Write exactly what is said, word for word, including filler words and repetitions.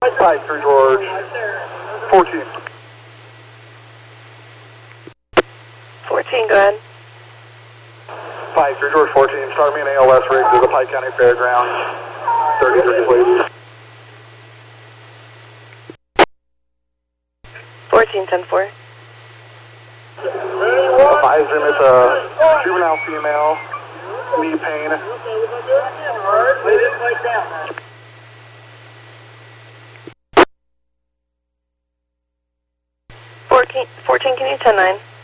Five through George, fourteen. fourteen, go ahead. Five through George, fourteen. Start me an A L S rig to the Pike County Fairgrounds. thirty-three, please. fourteen, ten four. Advise him it's a juvenile female, knee pain. fourteen, fourteen, can you ten nine?